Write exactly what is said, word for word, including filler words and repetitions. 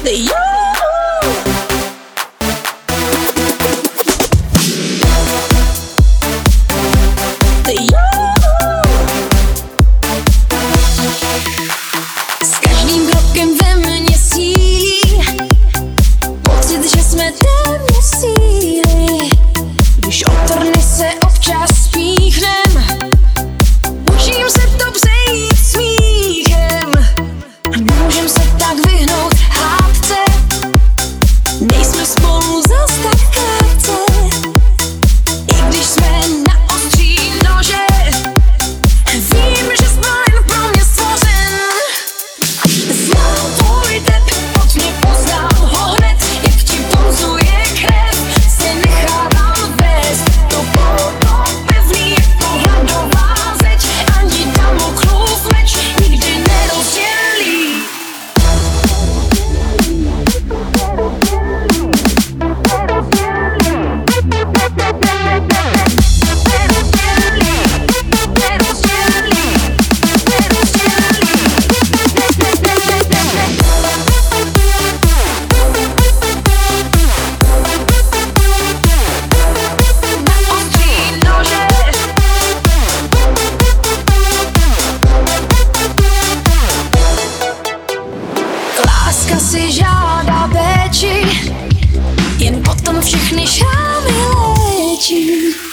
S každým krokem ve mně sílí pocit, že jsme téměř síly. Když o trny se občas spíchnem, učím se to přejít smíchem. Můžem se tak vyhnout hádce, nejsme spolu zas tak krátce. I když jsme na ostří nože, vím, že jsi jen pro mě stvořen. Znám tvůj tep, pod mě poznám ho hned, jak ti pulzuje krev, se nechávám vést. To bylo pevný jako hladová zeď, ani Damoklův meč nikdy nerozdělí. Láska si žádá péči, jen potom všechny šrámy léčí.